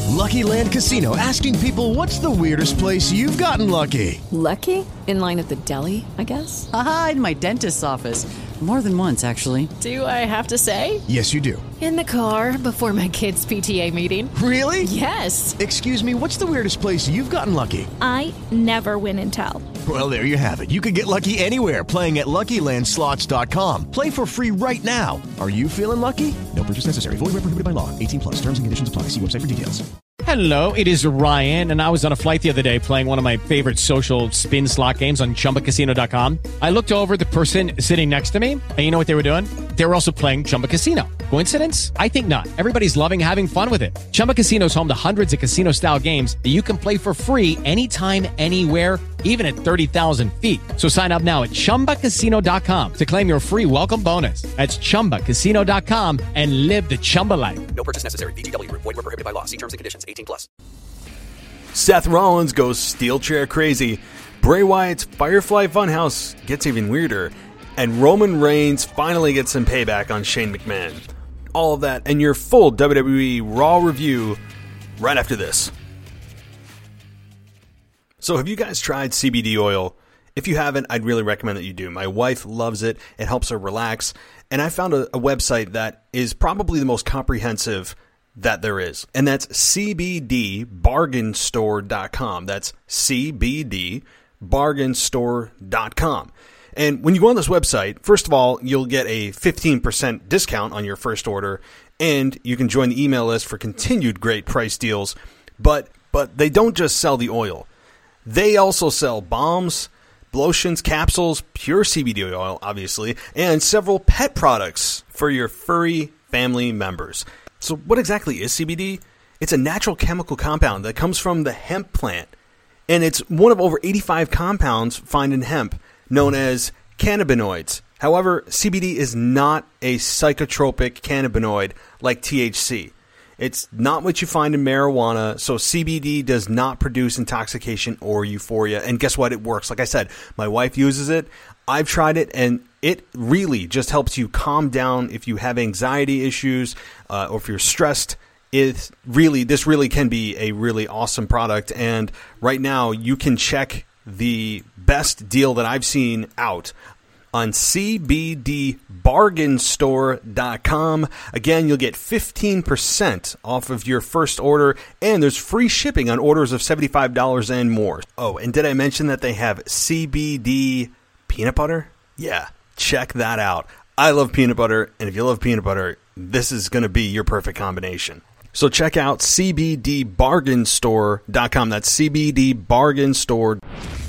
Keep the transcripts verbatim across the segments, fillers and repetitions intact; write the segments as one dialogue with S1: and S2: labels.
S1: Lucky Land Casino, asking people, what's the weirdest place you've gotten lucky?
S2: Lucky? In line at the deli, I guess?
S3: Aha, in my dentist's office. More than once, actually.
S2: Do I have to say?
S1: Yes, you do.
S2: In the car before my kids' P T A meeting.
S1: Really?
S2: Yes.
S1: Excuse me, what's the weirdest place you've gotten lucky?
S4: I never win and tell.
S1: Well, there you have it. You can get lucky anywhere, playing at Lucky Land Slots dot com. Play for free right now. Are you feeling lucky? No purchase necessary. Void where prohibited by law. eighteen plus. Terms and conditions apply. See website for details.
S5: Hello, it is Ryan, and I was on a flight the other day playing one of my favorite social spin slot games on Chumba Casino dot com. I looked over at the person sitting next to me, and you know what they were doing? They were also playing Chumba Casino. Coincidence? I think not. Everybody's loving having fun with it. Chumba Casino is home to hundreds of casino-style games that you can play for free anytime, anywhere, even at thirty thousand feet. So sign up now at Chumba Casino dot com to claim your free welcome bonus. That's Chumba Casino dot com and live the Chumba life.
S6: No purchase necessary. V G W. Void where prohibited by law. See terms and conditions. eighteen plus.
S7: Seth Rollins goes steel chair crazy. Bray Wyatt's Firefly Funhouse gets even weirder. And Roman Reigns finally gets some payback on Shane McMahon. All of that and your full W W E Raw review right after this. So have you guys tried C B D oil? If you haven't, I'd really recommend that you do. My wife loves it. It helps her relax. And I found a, a website that is probably the most comprehensive that there is. And that's C B D bargain store dot com. That's C B D bargain store dot com. And when you go on this website, first of all, you'll get a fifteen percent discount on your first order, and you can join the email list for continued great price deals. But but they don't just sell the oil. They also sell balms, lotions, capsules, pure C B D oil, obviously, and several pet products for your furry family members. So what exactly is C B D? It's a natural chemical compound that comes from the hemp plant, and it's one of over eighty-five compounds found in hemp, known as cannabinoids. However, C B D is not a psychotropic cannabinoid like T H C. It's not what you find in marijuana, so C B D does not produce intoxication or euphoria. And guess what? It works. Like I said, my wife uses it. I've tried it, and it really just helps you calm down if you have anxiety issues uh, or if you're stressed. It really, this really can be a really awesome product. And right now, you can check the best deal that I've seen out on C B D bargain store dot com. Again, you'll get fifteen percent off of your first order, and there's free shipping on orders of seventy-five dollars and more. Oh, and did I mention that they have C B D peanut butter? Yeah, check that out. I love peanut butter, and if you love peanut butter, this is going to be your perfect combination. So check out C B D bargain store dot com. That's C B D bargain store.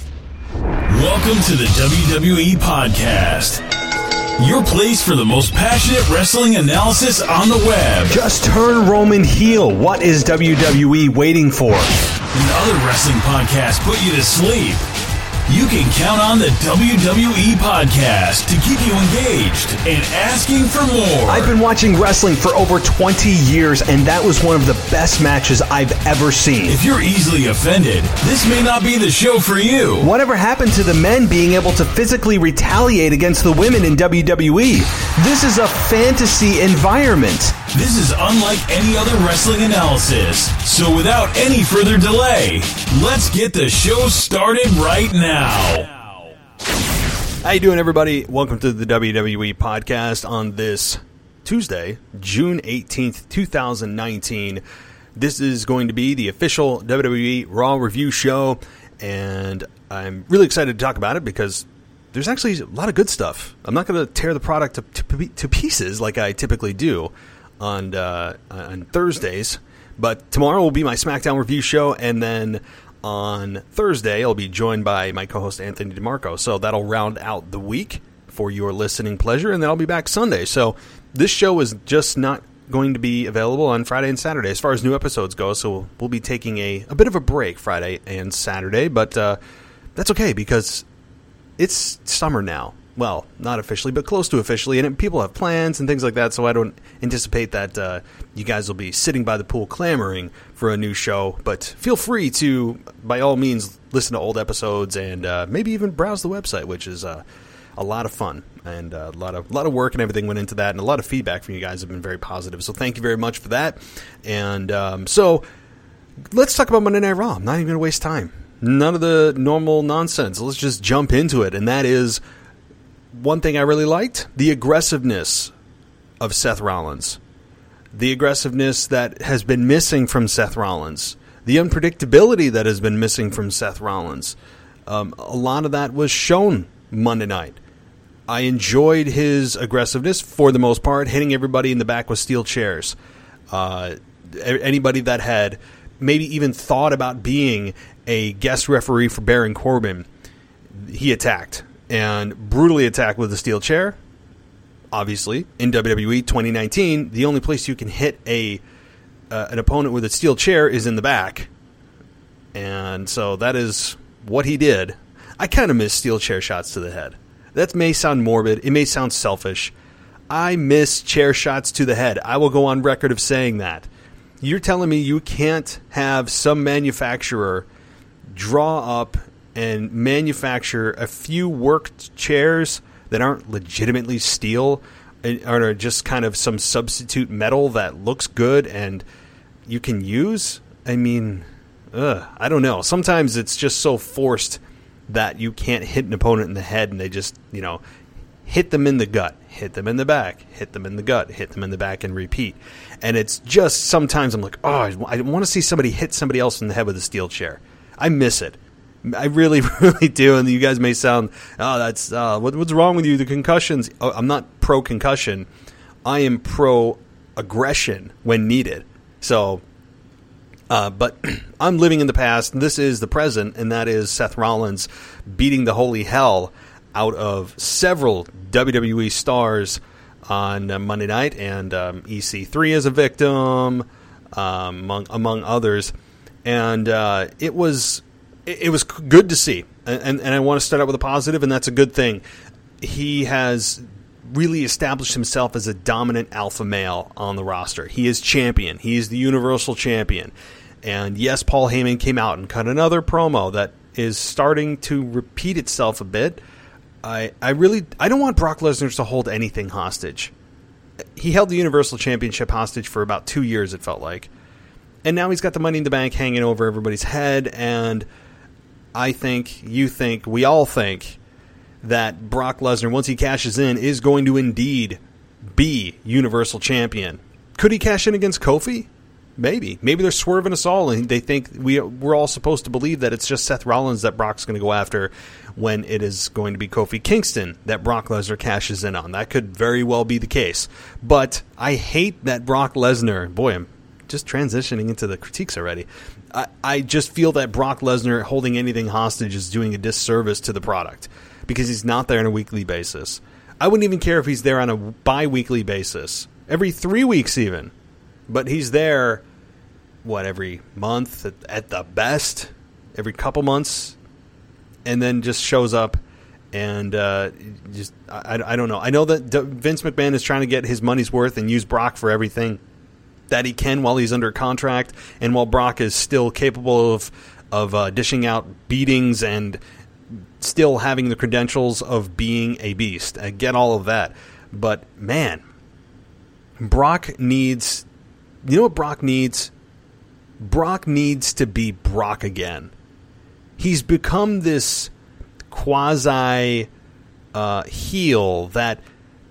S8: Welcome to the W W E Podcast, your place for the most passionate wrestling analysis on the web.
S7: Just turn Roman heel. What is W W E waiting for?
S8: When other wrestling podcasts put you to sleep, you can count on the W W E Podcast to keep you engaged and asking for more.
S7: I've been watching wrestling for over twenty years, and that was one of the best matches I've ever seen.
S8: If you're easily offended, this may not be the show for you.
S7: Whatever happened to the men being able to physically retaliate against the women in W W E? This is a fantasy environment.
S8: This is unlike any other wrestling analysis. So without any further delay, let's get the show started right now.
S7: How you doing, everybody? Welcome to the W W E Podcast on this Tuesday, June eighteenth, twenty nineteen. This is going to be the official W W E Raw review show, and I'm really excited to talk about it because there's actually a lot of good stuff. I'm not going to tear the product to, to, to pieces like I typically do on uh, on Thursdays, but tomorrow will be my SmackDown review show, and then on Thursday I'll be joined by my co-host Anthony DeMarco. So that'll round out the week for your listening pleasure, and then I'll be back Sunday. So this show is just not going to be available on Friday and Saturday as far as new episodes go. So we'll be taking a, a bit of a break Friday and Saturday, but uh, that's okay because it's summer now. Well, not officially, but close to officially, and people have plans and things like that, so I don't anticipate that uh, you guys will be sitting by the pool clamoring for a new show, but feel free to, by all means, listen to old episodes and uh, maybe even browse the website, which is uh, a lot of fun, and uh, a lot of a lot of work and everything went into that, and a lot of feedback from you guys have been very positive, so thank you very much for that. And um, so let's talk about Monday Night Raw. I'm not even going to waste time. None of the normal nonsense. Let's just jump into it. And that is one thing I really liked, the aggressiveness of Seth Rollins. The aggressiveness that has been missing from Seth Rollins. The unpredictability that has been missing from Seth Rollins. Um, a lot of that was shown Monday night. I enjoyed his aggressiveness for the most part, hitting everybody in the back with steel chairs. Uh, anybody that had maybe even thought about being a guest referee for Baron Corbin, he attacked. And brutally attacked with a steel chair. Obviously, in W W E twenty nineteen, the only place you can hit a uh, an opponent with a steel chair is in the back. And so that is what he did. I kind of miss steel chair shots to the head. That may sound morbid. It may sound selfish. I miss chair shots to the head. I will go on record of saying that. You're telling me you can't have some manufacturer draw up and manufacture a few worked chairs that aren't legitimately steel and are just kind of some substitute metal that looks good and you can use? I mean, ugh, I don't know. Sometimes it's just so forced that you can't hit an opponent in the head and they just, you know, hit them in the gut, hit them in the back, hit them in the gut, hit them in the back, and repeat. And it's just sometimes I'm like, oh, I want to see somebody hit somebody else in the head with a steel chair. I miss it. I really, really do. And you guys may sound, oh, that's, uh, what, what's wrong with you? The concussions. Oh, I'm not pro-concussion. I am pro-aggression when needed. So, uh, but I'm living in the past. This is the present, and that is Seth Rollins beating the holy hell out of several W W E stars on uh, Monday night, and um, E C three as a victim, um, among, among others. And uh, it was... It was good to see, and, and I want to start out with a positive, and that's a good thing. He has really established himself as a dominant alpha male on the roster. He is champion. He is the Universal Champion. And yes, Paul Heyman came out and cut another promo that is starting to repeat itself a bit. I, I really I don't want Brock Lesnar to hold anything hostage. He held the Universal Championship hostage for about two years, it felt like. And now he's got the Money in the Bank hanging over everybody's head, and I think, you think, we all think that Brock Lesnar, once he cashes in, is going to indeed be Universal Champion. Could he cash in against Kofi? Maybe. Maybe they're swerving us all, and they think we, we're all supposed to believe that it's just Seth Rollins that Brock's going to go after when it is going to be Kofi Kingston that Brock Lesnar cashes in on. That could very well be the case. But I hate that Brock Lesnar, boy, I'm just transitioning into the critiques already. I, I just feel that Brock Lesnar holding anything hostage is doing a disservice to the product because he's not there on a weekly basis. I wouldn't even care if he's there on a bi-weekly basis, every three weeks even. But he's there, what, every month at, at the best, every couple months, and then just shows up and uh, just, I, I don't know. I know that Vince McMahon is trying to get his money's worth and use Brock for everything that he can while he's under contract, and while Brock is still capable of of uh, dishing out beatings and still having the credentials of being a beast. I get all of that. But, man, Brock needs... You know what Brock needs? Brock needs to be Brock again. He's become this quasi uh, heel that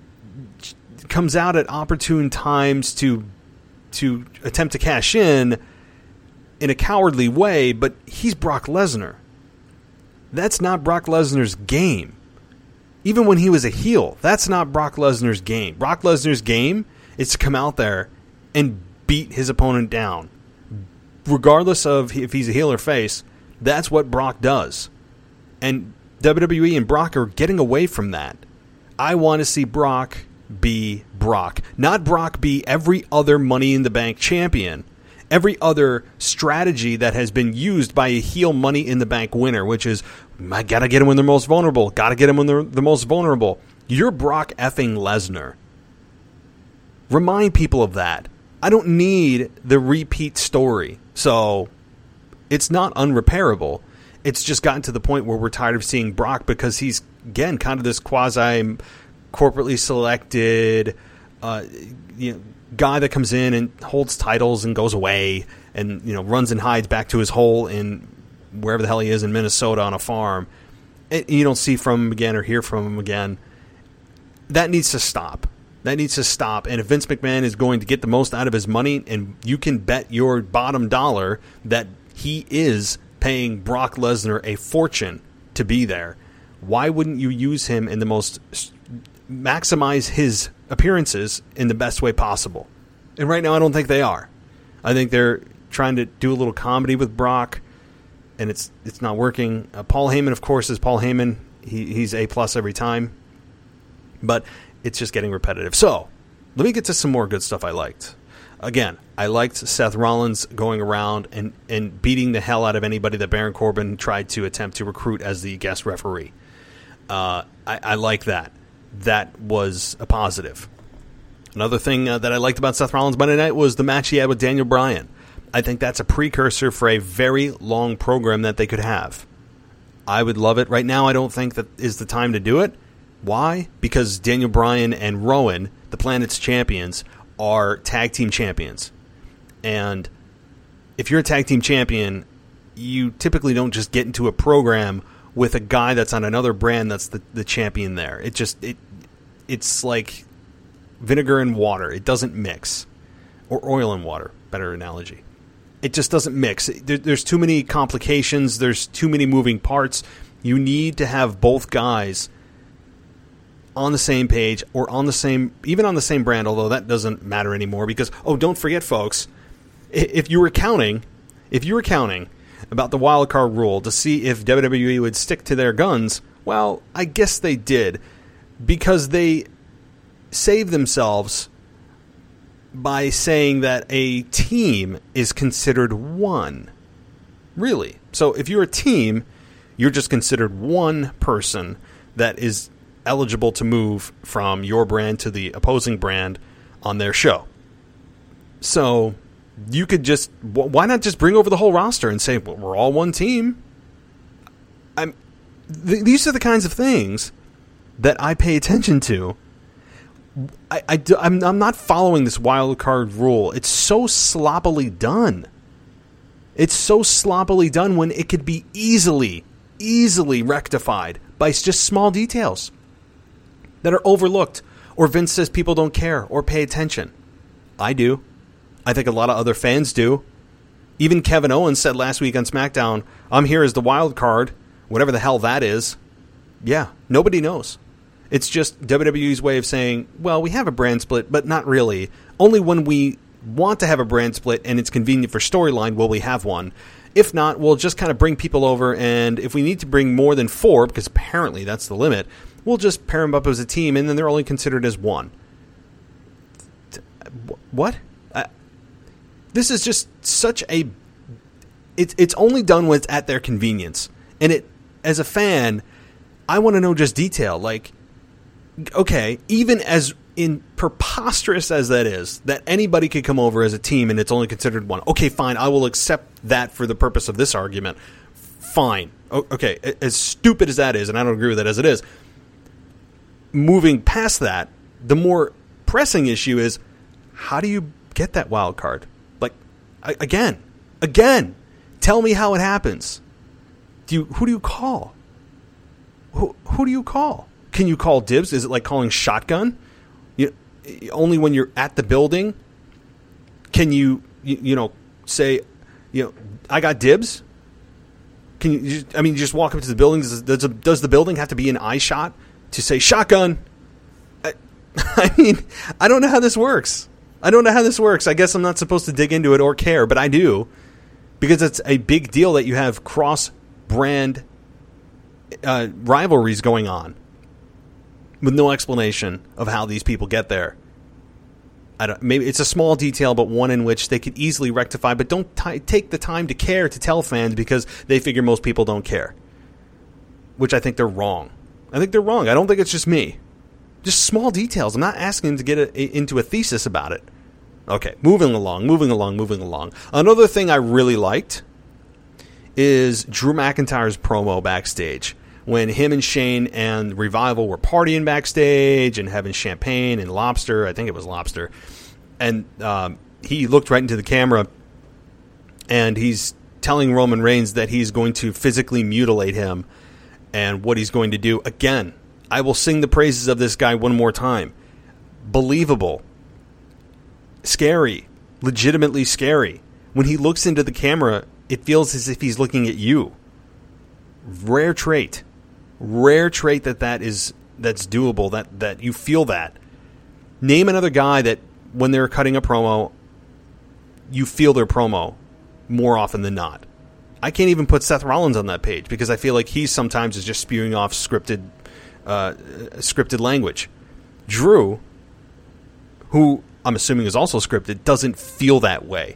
S7: comes out at opportune times to to attempt to cash in in a cowardly way, but he's Brock Lesnar. That's not Brock Lesnar's game. Even when he was a heel, that's not Brock Lesnar's game. Brock Lesnar's game is to come out there and beat his opponent down. Regardless of if he's a heel or face, that's what Brock does. And W W E and Brock are getting away from that. I want to see Brock be Brock. Not Brock be every other Money in the Bank champion. Every other strategy that has been used by a heel Money in the Bank winner, which is, I gotta get them when they're most vulnerable. Gotta get them when they're the most vulnerable. You're Brock effing Lesnar. Remind people of that. I don't need the repeat story. So, it's not unrepairable. It's just gotten to the point where we're tired of seeing Brock because he's, again, kind of this quasi corporately selected, uh, you know, guy that comes in and holds titles and goes away and, you know, runs and hides back to his hole in wherever the hell he is in Minnesota on a farm. And you don't see from him again or hear from him again. That needs to stop. That needs to stop. And if Vince McMahon is going to get the most out of his money, and you can bet your bottom dollar that he is paying Brock Lesnar a fortune to be there, why wouldn't you use him in the most, maximize his appearances in the best way possible? And right now I don't think they are. I think they're trying to do a little comedy with Brock, and it's it's not working. Uh, Paul Heyman, of course, is Paul Heyman. He, he's A plus every time. But it's just getting repetitive. So, let me get to some more good stuff I liked. Again, I liked Seth Rollins going around and, and beating the hell out of anybody that Baron Corbin tried to attempt to recruit as the guest referee. Uh, I, I like that. That was a positive. Another thing uh, that I liked about Seth Rollins Monday night was the match he had with Daniel Bryan. I think that's a precursor for a very long program that they could have. I would love it. Right now, I don't think that is the time to do it. Why? Because Daniel Bryan and Rowan, the Planet's champions, are tag team champions. And if you're a tag team champion, you typically don't just get into a program with a guy that's on another brand that's the, the champion there. It just it it's like vinegar and water. It doesn't mix. Or oil and water, better analogy. It just doesn't mix. There, there's too many complications. There's too many moving parts. You need to have both guys on the same page or on the same, even on the same brand, although that doesn't matter anymore because, oh, don't forget, folks, if you were counting, if you were counting about the wild card rule to see if W W E would stick to their guns, well, I guess they did because they saved themselves by saying that a team is considered one. Really. So if you're a team, you're just considered one person that is eligible to move from your brand to the opposing brand on their show. So you could just, why not just bring over the whole roster and say, well, we're all one team? I'm, th- these are the kinds of things that I pay attention to. I, I, I'm, I'm not following this wild card rule. It's so sloppily done. It's so sloppily done when it could be easily, easily rectified by just small details that are overlooked, or Vince says people don't care or pay attention. I do. I think a lot of other fans do. Even Kevin Owens said last week on SmackDown, I'm here as the wild card, whatever the hell that is. Yeah, nobody knows. It's just W W E's way of saying, well, we have a brand split, but not really. Only when we want to have a brand split and it's convenient for storyline will we have one. If not, we'll just kind of bring people over, and if we need to bring more than four, because apparently that's the limit, we'll just pair them up as a team, and then they're only considered as one. What? Uh, this is just such a... It, it's only done when it's at their convenience. And it, as a fan, I want to know just detail. Like, okay, even as in preposterous as that is, that anybody could come over as a team and it's only considered one. Okay, fine, I will accept that for the purpose of this argument. Fine. Okay, as stupid as that is, and I don't agree with that as it is, moving past that, the more pressing issue is, how do you get that wild card? Like, again, again, tell me how it happens. Do you, who do you call? Who, who do you call? Can you call dibs? Is it like calling shotgun? You, only when you're at the building can you, you, you know, say, you know, I got dibs? Can you, just, I mean, you just walk up to the building. Does, does, does the building have to be an eye shot to say shotgun? I, I mean, I don't know how this works. I don't know how this works. I guess I'm not supposed to dig into it or care, but I do. Because it's a big deal that you have cross-brand uh, rivalries going on with no explanation of how these people get there. I don't, maybe it's a small detail, but one in which they could easily rectify, but don't t- take the time to care to tell fans because they figure most people don't care. Which I think they're wrong. I think they're wrong. I don't think it's just me. Just small details. I'm not asking them to get a, into a thesis about it. Okay, moving along, moving along, moving along. Another thing I really liked is Drew McIntyre's promo backstage. When him and Shane and Revival were partying backstage and having champagne and lobster, I think it was lobster, and um, he looked right into the camera, and he's telling Roman Reigns that he's going to physically mutilate him and what he's going to do. Again, I will sing the praises of this guy one more time. Believable. Scary. Legitimately scary. When he looks into the camera, it feels as if he's looking at you. Rare trait. Rare trait that that is that's doable, that, that you feel that. Name another guy that when they're cutting a promo, you feel their promo more often than not. I can't even put Seth Rollins on that page because I feel like he sometimes is just spewing off scripted uh, scripted language. Drew, who I'm assuming is also scripted, doesn't feel that way.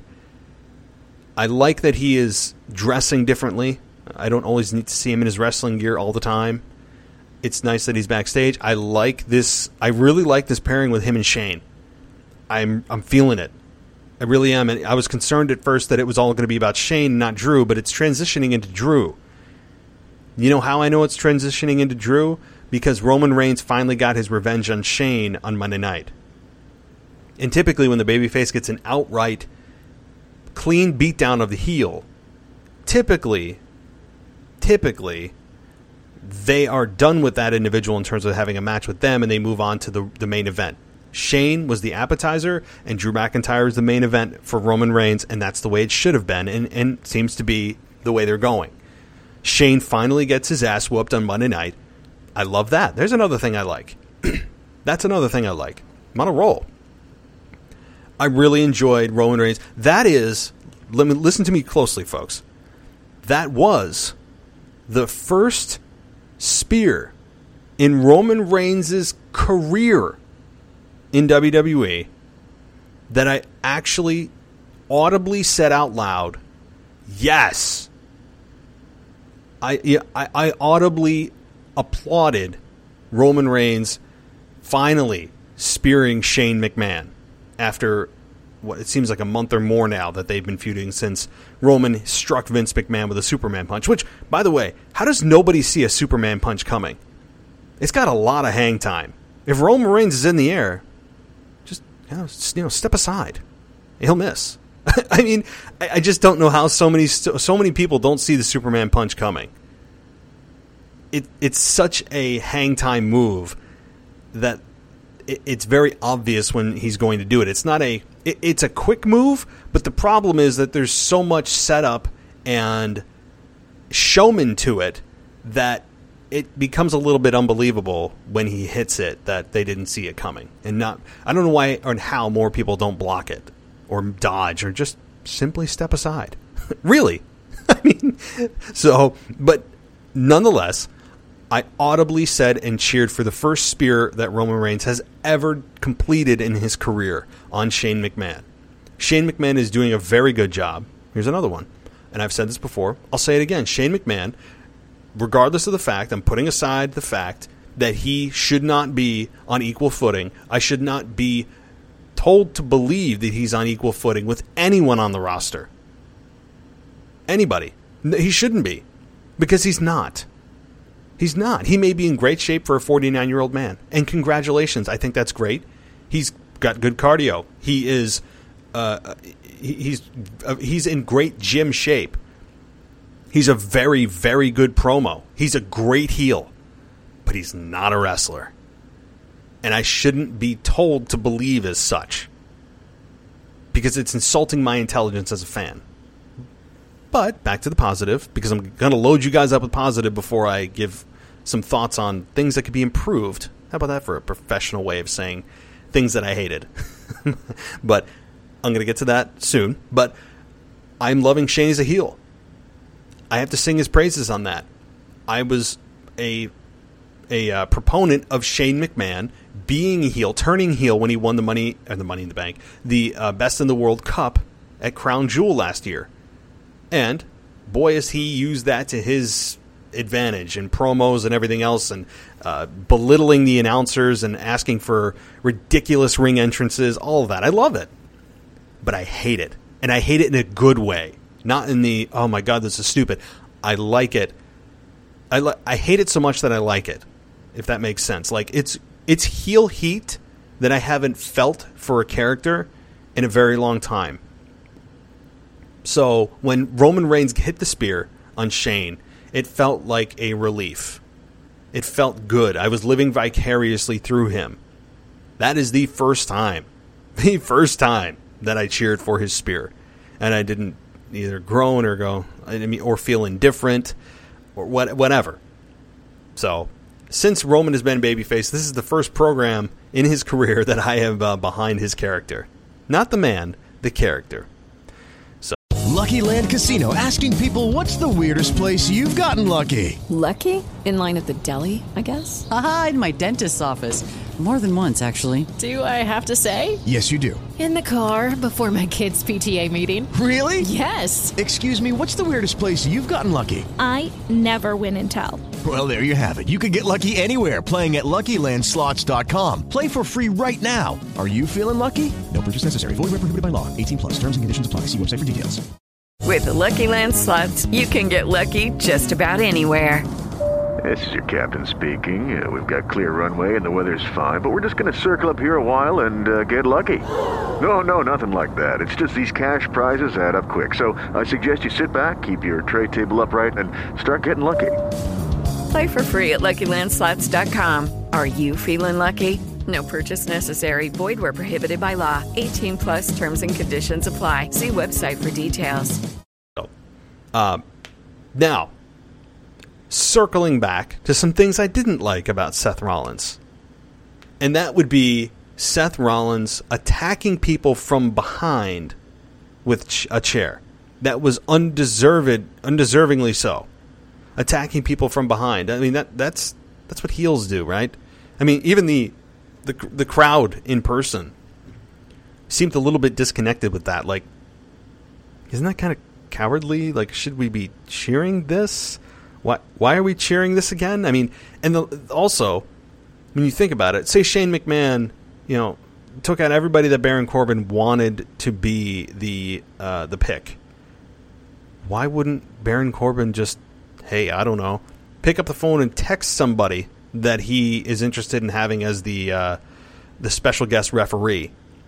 S7: I like that he is dressing differently. I don't always need to see him in his wrestling gear all the time. It's nice that he's backstage. I like this. I really like this pairing with him and Shane. I'm I'm feeling it. I really am. And I was concerned at first that it was all going to be about Shane, not Drew, but it's transitioning into Drew. You know how I know it's transitioning into Drew? Because Roman Reigns finally got his revenge on Shane on Monday night. And typically when the babyface gets an outright clean beatdown of the heel, typically, typically, they are done with that individual in terms of having a match with them, and they move on to the, the main event. Shane was the appetizer, and Drew McIntyre is the main event for Roman Reigns, and that's the way it should have been, and, and seems to be the way they're going. Shane finally gets his ass whooped on Monday night. I love that. There's another thing I like. That's another thing I like. I'm on a roll. I really enjoyed Roman Reigns. That is, let me listen to me closely, folks. That was the first spear in Roman Reigns' career in W W E that I actually audibly said out loud, yes. I, yeah, I, I audibly applauded Roman Reigns finally spearing Shane McMahon after what it seems like a month or more now that they've been feuding since Roman struck Vince McMahon with a Superman punch. Which, by the way, how does nobody see a Superman punch coming? It's got a lot of hang time. If Roman Reigns is in the air, just you know, you know step aside. He'll miss. I mean, I, I just don't know how so many so many people don't see the Superman punch coming. It it's such a hang time move that it, it's very obvious when he's going to do it. It's not a it, it's a quick move, but the problem is that there's so much setup and showman to it that it becomes a little bit unbelievable when he hits it that they didn't see it coming. And not I don't know why or how more people don't block it or dodge or just simply step aside. Really? I mean, so, but nonetheless, I audibly said and cheered for the first spear that Roman Reigns has ever completed in his career on Shane McMahon. Shane McMahon is doing a very good job. Here's another one. And I've said this before. I'll say it again. Shane McMahon, regardless of the fact, I'm putting aside the fact that he should not be on equal footing. I should not be told to believe that he's on equal footing with anyone on the roster. Anybody. He shouldn't be. Because he's not. He's not. He may be in great shape for a forty-nine-year-old man. And congratulations. I think that's great. He's got good cardio. He is uh, he's uh, he's in great gym shape. He's a very, very good promo. He's a great heel. But he's not a wrestler. And I shouldn't be told to believe as such. Because it's insulting my intelligence as a fan. But back to the positive, because I'm going to load you guys up with positive before I give some thoughts on things that could be improved. How about that for a professional way of saying things that I hated? But I'm going to get to that soon. But I'm loving Shane as a heel. I have to sing his praises on that. I was a a uh, proponent of Shane McMahon being a heel, turning heel when he won the money, or the Money in the Bank, the uh, Best in the World Cup at Crown Jewel last year. And boy, has he used that to his advantage in promos and everything else, and uh, belittling the announcers and asking for ridiculous ring entrances, all of that. I love it. But I hate it. And I hate it in a good way. Not in the, oh my God, this is stupid. I like it. I, li- I hate it so much that I like it, if that makes sense. Like, it's it's heel heat that I haven't felt for a character in a very long time. So when Roman Reigns hit the spear on Shane, it felt like a relief. It felt good. I was living vicariously through him. That is the first time, the first time that I cheered for his spear. And I didn't either groan or go, I mean, or feel indifferent or what, whatever. So, since Roman has been babyface, this is the first program in his career that I am uh, behind his character. Not the man, the character. So,
S1: Lucky Land Casino, asking people, what's the weirdest place you've gotten lucky?
S2: Lucky? In line at the deli, I guess?
S3: Aha, in my dentist's office. More than once, actually.
S2: Do I have to say?
S1: Yes, you do.
S2: In the car before my kids' P T A meeting.
S1: Really?
S2: Yes.
S1: Excuse me, what's the weirdest place you've gotten lucky?
S4: I never win and tell.
S1: Well, there you have it. You can get lucky anywhere, playing at Lucky Land Slots dot com. Play for free right now. Are you feeling lucky? No purchase necessary. Void where prohibited by law. eighteen plus. Terms and conditions apply. See website for details.
S9: With the Lucky Land Slots, you can get lucky just about anywhere.
S10: This is your captain speaking. Uh, we've got clear runway and the weather's fine, but we're just going to circle up here a while and uh, get lucky. No, no, nothing like that. It's just these cash prizes add up quick. So I suggest you sit back, keep your tray table upright, and start getting lucky.
S9: Play for free at Lucky Land Slots dot com. Are you feeling lucky? No purchase necessary. Void where prohibited by law. eighteen plus terms and conditions apply. See website for details.
S7: Uh, now, circling back to some things I didn't like about Seth Rollins. And that would be Seth Rollins attacking people from behind with ch- a chair. That was undeserved, undeservingly so. Attacking people from behind. I mean, that that's that's what heels do, right? I mean, even the the the crowd in person seemed a little bit disconnected with that. Like, isn't that kind of cowardly? Like, should we be cheering this? Why why are we cheering this again? I mean, and the, also, when you think about it, say Shane McMahon, you know, took out everybody that Baron Corbin wanted to be the uh, the pick. Why wouldn't Baron Corbin just, hey, I don't know, pick up the phone and text somebody that he is interested in having as the uh, the special guest referee,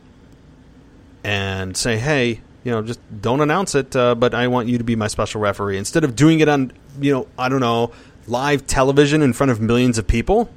S7: and say, hey, you know, just don't announce it, uh, but I want you to be my special referee. Instead of doing it on, you know, I don't know, live television in front of millions of people.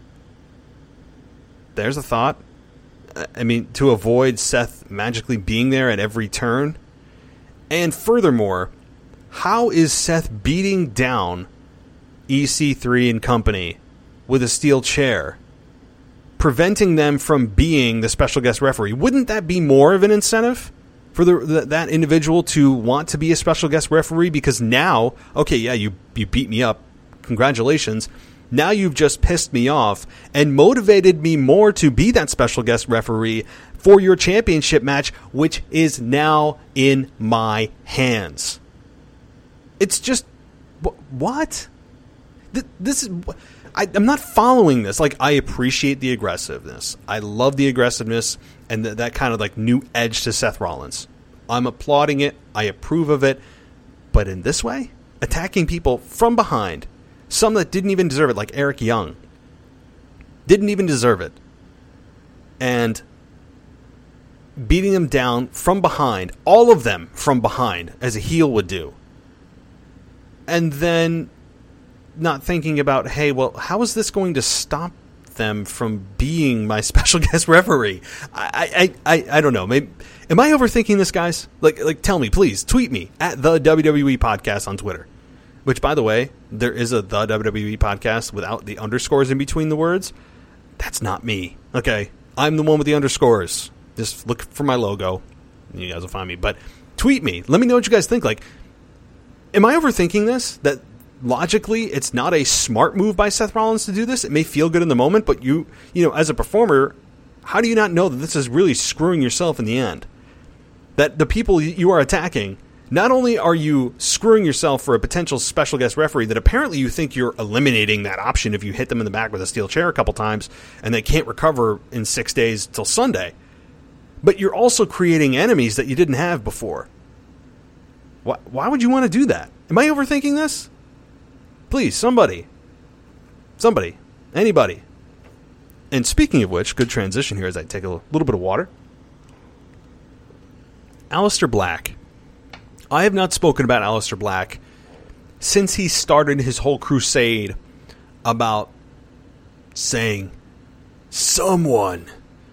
S7: There's a thought. I mean, to avoid Seth magically being there at every turn. And furthermore, how is Seth beating down E C three and company with a steel chair, preventing them from being the special guest referee? Wouldn't that be more of an incentive for the, the, that individual to want to be a special guest referee? Because now, okay, yeah, you, you beat me up. Congratulations. Now you've just pissed me off and motivated me more to be that special guest referee for your championship match, which is now in my hands. It's just, what? This is, I, I'm not following this. Like, I appreciate the aggressiveness. I love the aggressiveness and the, that kind of like new edge to Seth Rollins. I'm applauding it. I approve of it. But in this way, attacking people from behind, some that didn't even deserve it, like Eric Young, didn't even deserve it, and beating them down from behind, all of them from behind, as a heel would do, and then not thinking about, hey, well, how is this going to stop them from being my special guest referee? I, I, I, I don't know. Maybe, am I overthinking this, guys? Like, like, tell me, please, tweet me at the W W E Podcast on Twitter. Which, by the way, there is a the W W E Podcast without the underscores in between the words. That's not me. Okay, I'm the one with the underscores. Just look for my logo, and you guys will find me. But tweet me. Let me know what you guys think. Like, am I overthinking this? That logically, it's not a smart move by Seth Rollins to do this. It may feel good in the moment, but you, you know, as a performer, how do you not know that this is really screwing yourself in the end? That the people you are attacking, not only are you screwing yourself for a potential special guest referee that apparently you think you're eliminating that option if you hit them in the back with a steel chair a couple times and they can't recover in six days till Sunday, but you're also creating enemies that you didn't have before. Why, why would you want to do that? Am I overthinking this? Please, somebody. Somebody. Anybody. And speaking of which, good transition here as I take a little bit of water. Aleister Black. I have not spoken about Aleister Black since he started his whole crusade about saying, someone,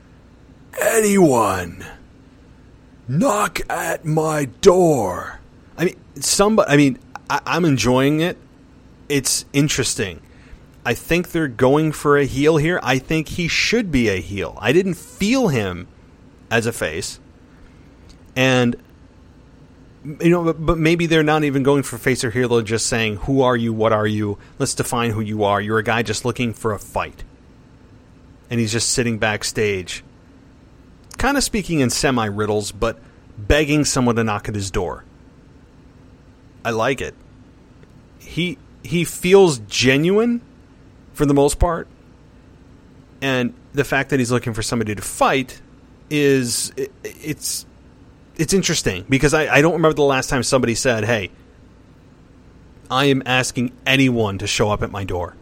S7: anyone, knock at my door. I mean, somebody, I mean, I, I'm enjoying it. It's interesting. I think they're going for a heel here. I think he should be a heel. I didn't feel him as a face. And, you know, but, but maybe they're not even going for face or heel. They're just saying, who are you? What are you? Let's define who you are. You're a guy just looking for a fight. And he's just sitting backstage, kind of speaking in semi-riddles, but begging someone to knock at his door. I like it. He he feels genuine for the most part. And the fact that he's looking for somebody to fight is, it, it's it's interesting. Because I, I don't remember the last time somebody said, hey, I am asking anyone to show up at my door.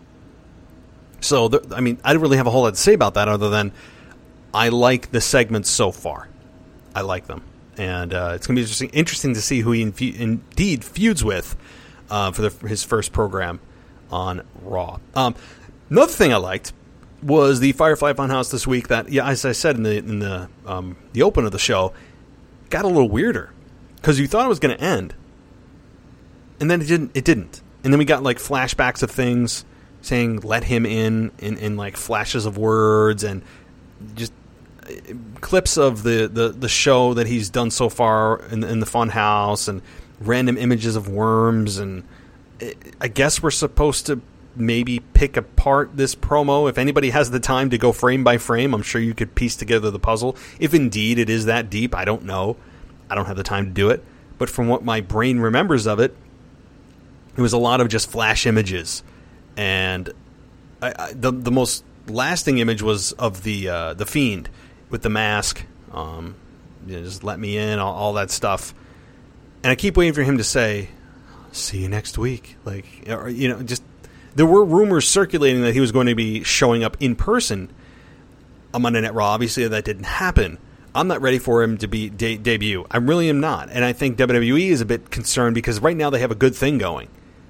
S7: So, the, I mean, I don't really have a whole lot to say about that other than I like the segments so far. I like them. And uh, it's going to be interesting, interesting to see who he infu- indeed feuds with uh, for, the, for his first program on Raw. Um, another thing I liked was the Firefly Funhouse this week that, yeah, as I said in the in the um, the open of the show, got a little weirder because you thought it was going to end, and then it didn't. It didn't. And then we got like flashbacks of things saying "let him in" in, in like flashes of words and just clips of the, the, the show that he's done so far in, in the Funhouse and random images of worms. And it, I guess we're supposed to maybe pick apart this promo. If anybody has the time to go frame by frame, I'm sure you could piece together the puzzle. If indeed it is that deep, I don't know. I don't have the time to do it. But from what my brain remembers of it, it was a lot of just flash images. And I, I, the the most lasting image was of the uh, the Fiend with the mask. Um, you know, just let me in, all, all that stuff. And I keep waiting for him to say, "See you next week." Like, or, you know, just there were rumors circulating that he was going to be showing up in person on Monday Night Raw. Obviously, that didn't happen. I'm not ready for him to be de- debut. I really am not. And I think W W E is a bit concerned because right now they have a good thing going.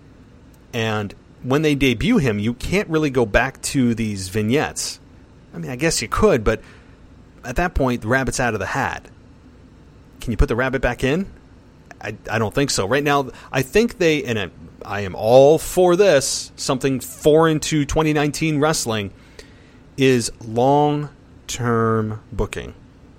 S7: And when they debut him, you can't really go back to these vignettes. I mean, I guess you could, but at that point, the rabbit's out of the hat. Can you put the rabbit back in? I, I don't think so. Right now, I think they, and I, I am all for this, something foreign to twenty nineteen wrestling, is long-term booking.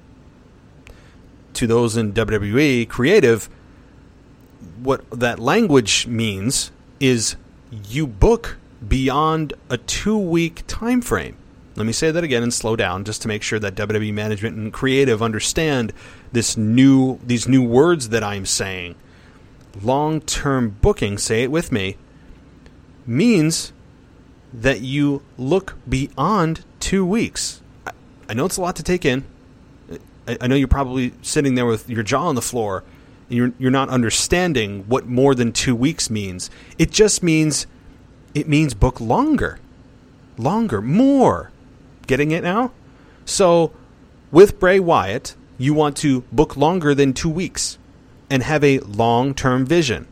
S7: To those in W W E creative, what that language means is you book beyond a two-week time frame. Let me say that again and slow down just to make sure that W W E management and creative understand this new these new words that I'm saying. Long-term booking, say it with me, means that you look beyond two weeks. I, I know it's a lot to take in. I, I know you're probably sitting there with your jaw on the floor and you're you're not understanding what more than two weeks means. It just means it means book longer. Longer, more. Getting it now? So, with Bray Wyatt, you want to book longer than two weeks and have a long-term vision.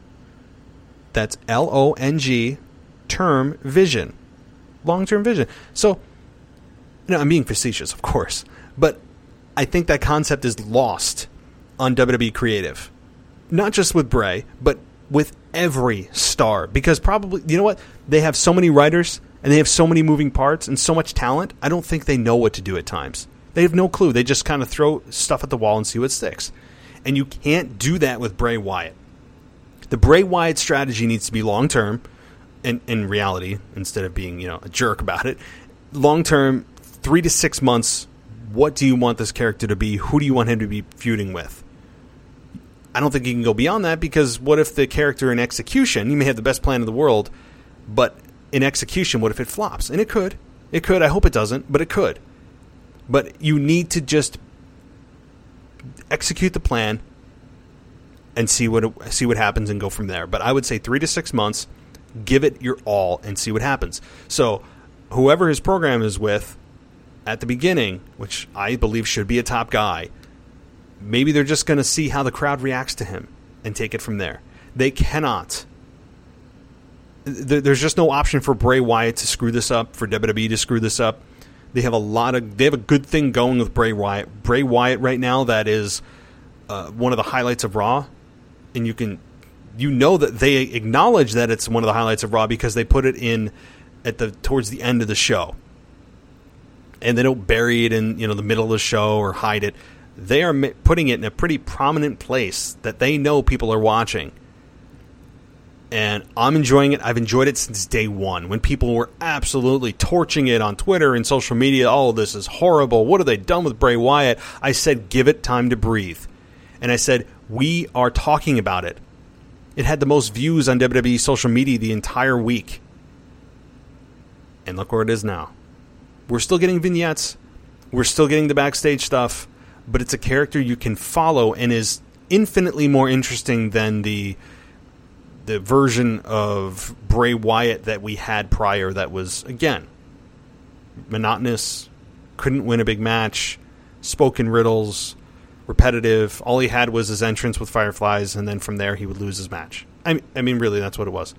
S7: That's L O N G, term vision. Long-term vision. So, you know, I'm being facetious, of course, but I think that concept is lost on W W E Creative. Not just with Bray, but with every star. Because probably, you know what? They have so many writers and they have so many moving parts and so much talent, I don't think they know what to do at times. They have no clue. They just kind of throw stuff at the wall and see what sticks. And you can't do that with Bray Wyatt. The Bray Wyatt strategy needs to be long-term, in, in reality, instead of being, you know, a jerk about it. Long-term, three to six months, what do you want this character to be? Who do you want him to be feuding with? I don't think you can go beyond that because what if the character in execution, you may have the best plan in the world, but in execution, what if it flops? And it could. It could. I hope it doesn't, but it could. But you need to just execute the plan and see what it, see what happens and go from there. But I would say three to six months, give it your all and see what happens. So whoever his program is with at the beginning, which I believe should be a top guy, maybe they're just going to see how the crowd reacts to him and take it from there. They cannot. There's just no option for Bray Wyatt to screw this up, for W W E to screw this up. They have a lot of, they have a good thing going with Bray Wyatt. Bray Wyatt right now, that is uh, one of the highlights of Raw, and you can, you know that they acknowledge that it's one of the highlights of Raw because they put it in at the towards the end of the show, and they don't bury it in, you know, the middle of the show or hide it. They are putting it in a pretty prominent place that they know people are watching. And I'm enjoying it. I've enjoyed it since day one, when people were absolutely torching it on Twitter and social media. Oh, this is horrible. What have they done with Bray Wyatt? I said, give it time to breathe. And I said, we are talking about it. It had the most views on W W E social media the entire week. And look where it is now. We're still getting vignettes. We're still getting the backstage stuff. But it's a character you can follow and is infinitely more interesting than the... the version of Bray Wyatt that we had prior that was, again, monotonous, couldn't win a big match, spoke in riddles, repetitive. All he had was his entrance with fireflies, and then from there he would lose his match. I mean, I mean, really, that's what it was.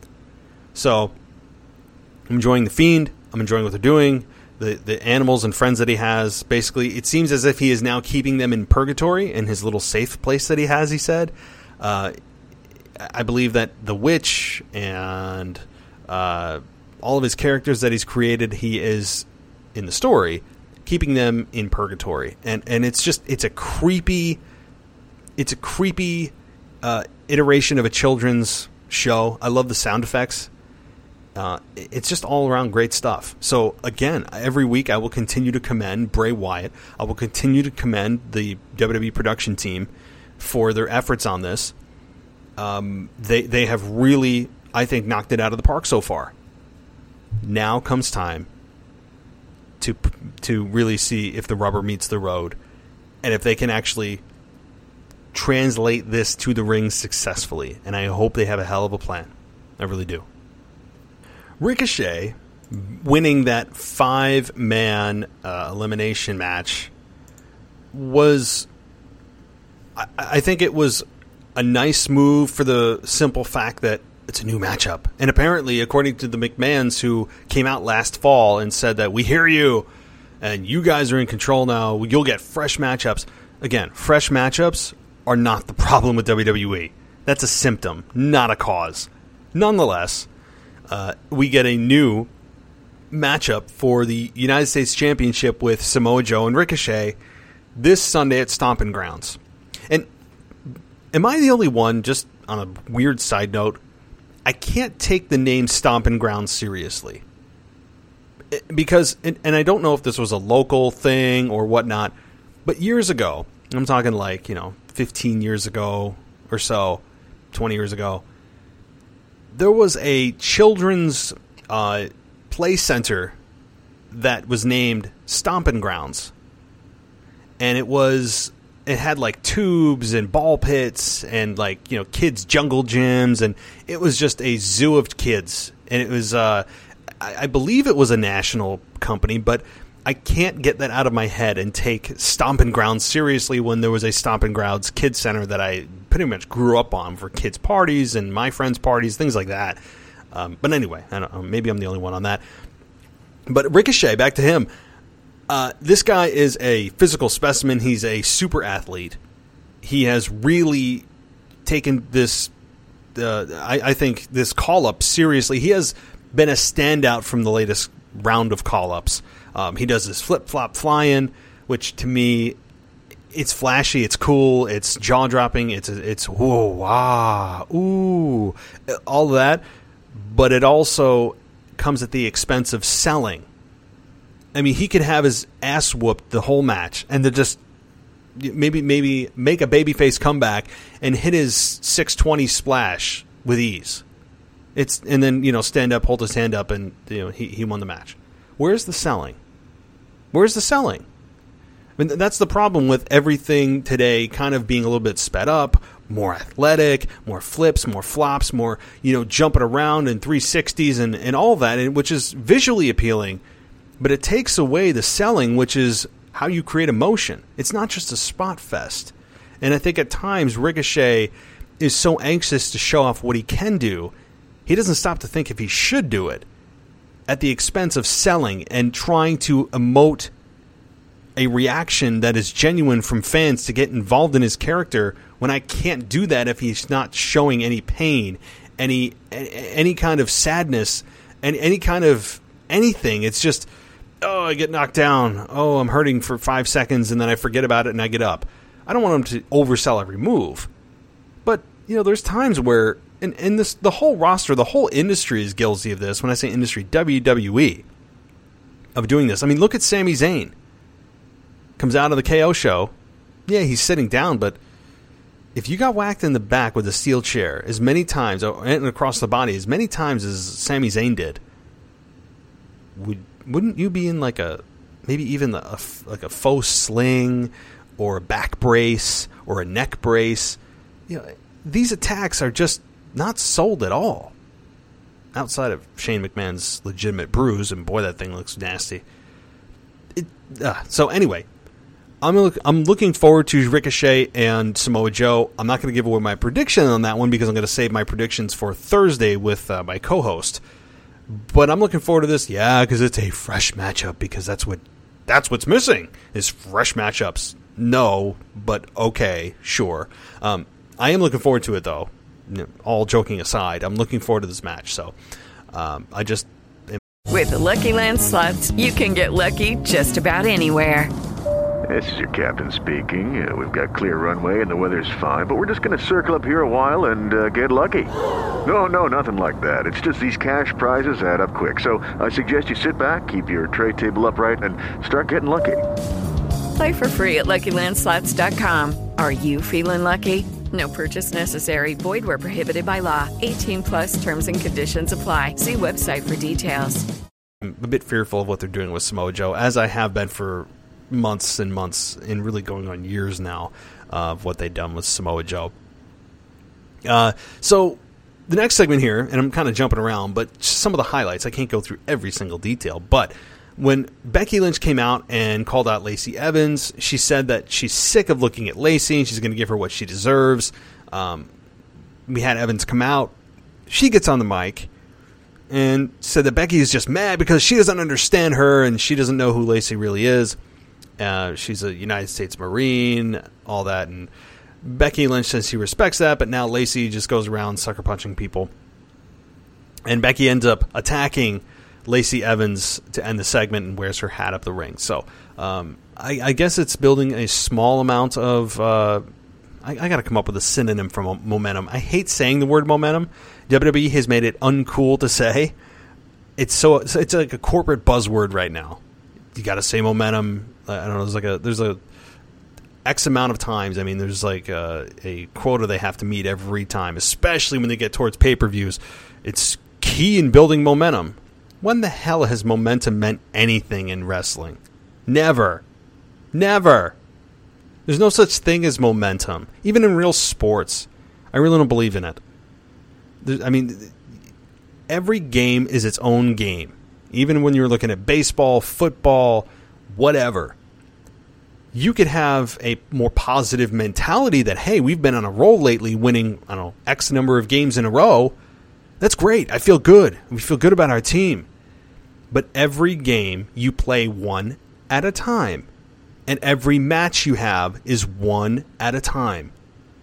S7: So, I'm enjoying The Fiend. I'm enjoying what they're doing. The, the animals and friends that he has. Basically, it seems as if he is now keeping them in purgatory, in his little safe place that he has, he said. Uh... I believe that the Witch and uh, all of his characters that he's created, he is, in the story, keeping them in purgatory. And and it's just, it's a creepy, it's a creepy uh, iteration of a children's show. I love the sound effects. Uh, it's just all around great stuff. So, again, every week I will continue to commend Bray Wyatt. I will continue to commend the W W E production team for their efforts on this. Um, they they have really, I think, knocked it out of the park so far. Now comes time to to really see if the rubber meets the road, and if they can actually translate this to the ring successfully. And I hope they have a hell of a plan. I really do. Ricochet winning that five-man uh, elimination match was, I, I think it was a nice move for the simple fact that it's a new matchup. And apparently, according to the McMahons, who came out last fall and said that we hear you and you guys are in control now, you'll get fresh matchups. Again, fresh matchups are not the problem with W W E. That's a symptom, not a cause. Nonetheless, uh, we get a new matchup for the United States Championship with Samoa Joe and Ricochet this Sunday at Stomping Grounds. And am I the only one, just on a weird side note, I can't take the name Stomping Grounds seriously. Because, and, and I don't know if this was a local thing or whatnot, but years ago, I'm talking like, you know, fifteen years ago or so, twenty years ago, there was a children's uh, play center that was named Stomping Grounds. And it was... It had like tubes and ball pits and like, you know, kids' jungle gyms, and it was just a zoo of kids. And it was, uh, I, I believe it was a national company, but I can't get that out of my head and take Stomping Grounds seriously when there was a Stomping Grounds Kids Center that I pretty much grew up on for kids' parties and my friends' parties, things like that. Um, but anyway, I don't know, maybe I'm the only one on that. But Ricochet, back to him. Uh, this guy is a physical specimen. He's a super athlete. He has really taken this, uh, I, I think, this call-up seriously. He has been a standout from the latest round of call-ups. Um, he does this flip-flop fly-in, which to me, it's flashy, it's cool, it's jaw-dropping, it's, it's whoa, wow, ooh, all of that. But it also comes at the expense of selling. I mean, he could have his ass whooped the whole match, and then just maybe maybe make a babyface comeback and hit his six twenty splash with ease. It's and then you know stand up, hold his hand up, and you know he he won the match. Where's the selling? Where's the selling? I mean, that's the problem with everything today, kind of being a little bit sped up, more athletic, more flips, more flops, more you know jumping around in three sixties and and all that, which is visually appealing. But it takes away the selling, which is how you create emotion. It's not just a spot fest. And I think at times Ricochet is so anxious to show off what he can do, he doesn't stop to think if he should do it at the expense of selling and trying to emote a reaction that is genuine from fans to get involved in his character, when I can't do that if he's not showing any pain, any any kind of sadness, and any kind of anything. It's just, oh, I get knocked down. Oh, I'm hurting for five seconds, and then I forget about it and I get up. I don't want him to oversell every move. But, you know, there's times where, and, and this, the whole roster, the whole industry is guilty of this. When I say industry, W W E, of doing this. I mean, look at Sami Zayn. Comes out of the K O show. Yeah, he's sitting down, but if you got whacked in the back with a steel chair as many times, and across the body as many times as Sami Zayn did, would, wouldn't you be in like a, maybe even a, like a faux sling, or a back brace, or a neck brace? You know, these attacks are just not sold at all. Outside of Shane McMahon's legitimate bruise, and boy, that thing looks nasty. It, uh, so anyway, I'm look, I'm looking forward to Ricochet and Samoa Joe. I'm not going to give away my prediction on that one because I'm going to save my predictions for Thursday with uh, my co-host. But I'm looking forward to this, yeah, because it's a fresh matchup. Because that's what that's what's missing is fresh matchups. No, but okay, sure. Um, I am looking forward to it, though. All joking aside, I'm looking forward to this match. So um, I just...
S9: With the Lucky Land Slots, you can get lucky just about anywhere.
S10: This is your captain speaking. Uh, we've got clear runway and the weather's fine, but we're just going to circle up here a while and uh, get lucky. No, no, nothing like that. It's just these cash prizes add up quick. So I suggest you sit back, keep your tray table upright, and start getting lucky.
S9: Play for free at Lucky Land Slots dot com. Are you feeling lucky? No purchase necessary. Void where prohibited by law. eighteen plus terms and conditions apply. See website for details.
S7: I'm a bit fearful of what they're doing with Samoa Joe, as I have been for months and months, and really going on years now, uh, of what they've done with Samoa Joe. Uh, so the next segment here, and I'm kind of jumping around, but some of the highlights, I can't go through every single detail, but when Becky Lynch came out and called out Lacey Evans, she said that she's sick of looking at Lacey and she's going to give her what she deserves. Um, we had Evans come out. She gets on the mic and said that Becky is just mad because she doesn't understand her and she doesn't know who Lacey really is. Uh, she's a United States Marine, all that. And Becky Lynch says she respects that, but now Lacey just goes around sucker punching people. And Becky ends up attacking Lacey Evans to end the segment and wears her hat up the ring. So um, I, I guess it's building a small amount of... Uh, I, I got to come up with a synonym for mo- momentum. I hate saying the word momentum. W W E has made it uncool to say. It's so it's, it's like a corporate buzzword right now. You got to say momentum. I don't know. There's like a there's a X amount of times. I mean, there's like a, a quota they have to meet every time, especially when they get towards pay-per-views. It's key in building momentum. When the hell has momentum meant anything in wrestling? Never. Never. There's no such thing as momentum. Even in real sports. I really don't believe in it. There, I mean, every game is its own game. Even when you're looking at baseball, football, whatever. You could have a more positive mentality that, hey, we've been on a roll lately, winning, I don't know, X number of games in a row. That's great. I feel good. We feel good about our team. But every game you play one at a time. And every match you have is one at a time.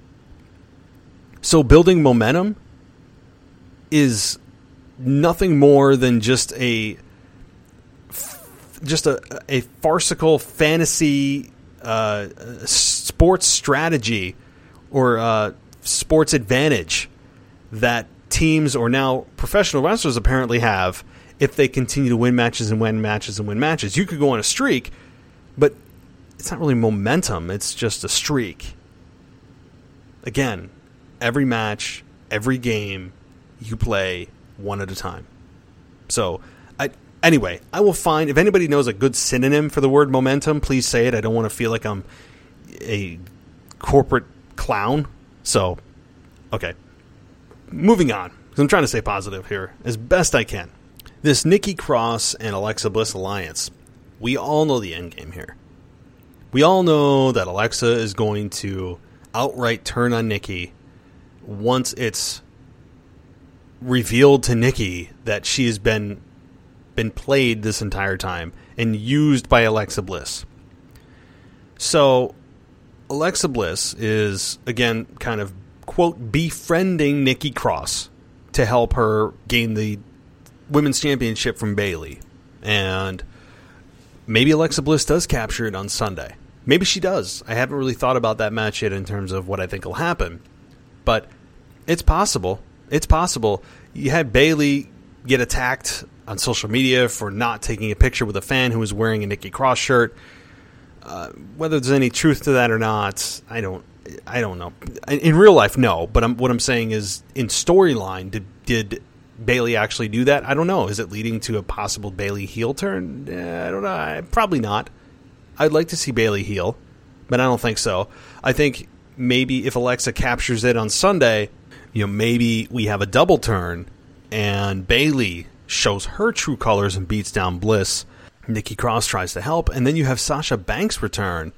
S7: So building momentum is nothing more than just a just a, a farcical fantasy uh, sports strategy or uh, sports advantage that teams or now professional wrestlers apparently have if they continue to win matches and win matches and win matches. You could go on a streak, but it's not really momentum. It's just a streak. Again, every match, every game, you play one at a time. So, I anyway, I will find, if anybody knows a good synonym for the word momentum, please say it. I don't want to feel like I'm a corporate clown. So, okay. Moving on, because I'm trying to stay positive here as best I can. This Nikki Cross and Alexa Bliss alliance, we all know the end game here. We all know that Alexa is going to outright turn on Nikki once it's revealed to Nikki that she has been been played this entire time and used by Alexa Bliss. So Alexa Bliss is, again, kind of, quote, befriending Nikki Cross to help her gain the Women's Championship from Bayley. And maybe Alexa Bliss does capture it on Sunday. Maybe she does. I haven't really thought about that match yet in terms of what I think will happen. But it's possible. It's possible. You had Bayley get attacked on social media for not taking a picture with a fan who was wearing a Nikki Cross shirt. Uh, whether there's any truth to that or not, I don't. I don't know. In, in real life, no. But I'm, what I'm saying is, in storyline, did did Bayley actually do that? I don't know. Is it leading to a possible Bayley heel turn? Eh, I don't know. I, probably not. I'd like to see Bayley heel, but I don't think so. I think maybe if Alexa captures it on Sunday, you know, maybe we have a double turn and Bayley shows her true colors and beats down Bliss. Nikki Cross tries to help, and then you have Sasha Banks return,